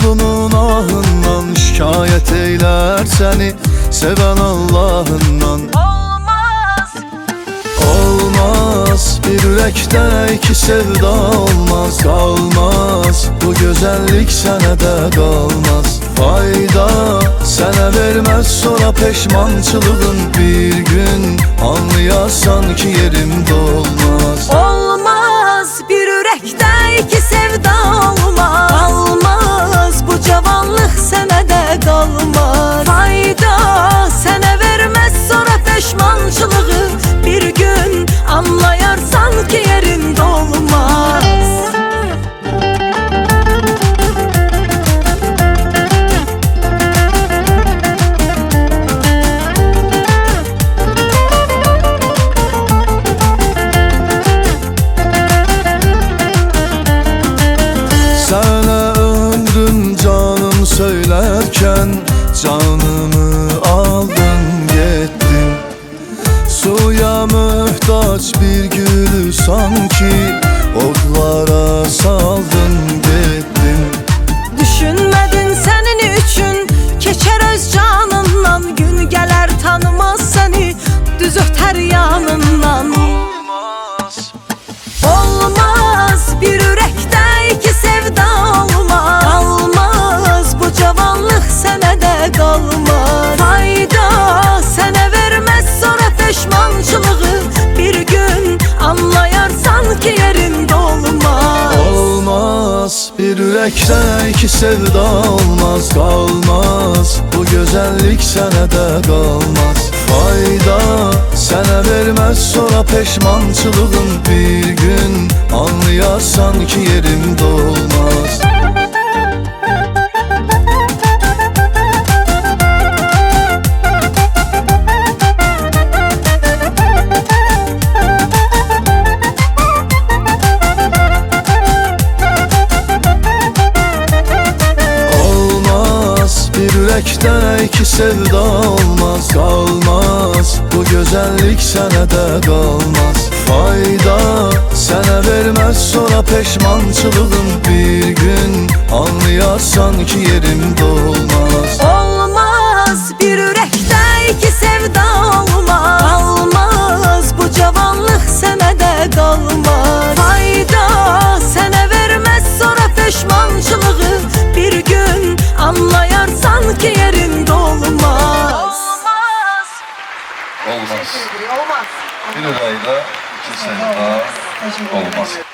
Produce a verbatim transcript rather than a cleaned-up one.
kulunun ahından, şikayet eyler seni seven Allah'ından. Olmaz, Olmaz bir yürekte iki sevda olmaz, kalmaz bu güzellik senede kalmaz. Fayda sana vermez sonra peşmançılığın, bir gün anlayasan ki yerim dolmaz. olmaz bir yürekte iki sevda olmaz. Kalmaz bu cavanlık senede kalmaz. Fayda sana vermez sonra peşmançılığı, bir gün anlayarsan ki yerin dolmaz. Sana ömrüm canım söylerken canımı aldın gittin. Suya muhtaç bir gülü sanki otlara saldın gittin. Düşünmedin senin üçün keçer öz canından, gün gelir tanımaz seni düz öter yanından. Olmaz, Olmaz bir yürekte iki sevda olmaz. Kalmaz bu cavanlık senede kalmaz. Fayda sana vermez sonra peşmançılığı, bir gün anlayarsan ki yerin dolmaz. olmaz bir yürekte iki sevda olmaz, kalmaz bu güzellik senede kalmaz. Fayda sana vermez sonra peşmançılığın, bir gün anlayasan ki yerim dolmaz. Olmaz bir yürekte iki sevda olmaz, kalmaz bu güzellik senede kalmaz. Fayda sana vermez sonra peşmançılığın, bir gün anlayasan ki yerim dolmaz. Olmaz bir yürekte iki sevda olmaz. Kalmaz bu cavanlık senede kalmaz. Fayda sana vermez sonra peşmançılığı, bir gün anlayarsan ki yerin dolmaz. Olmaz. Bir lirayla iki sevda olmaz.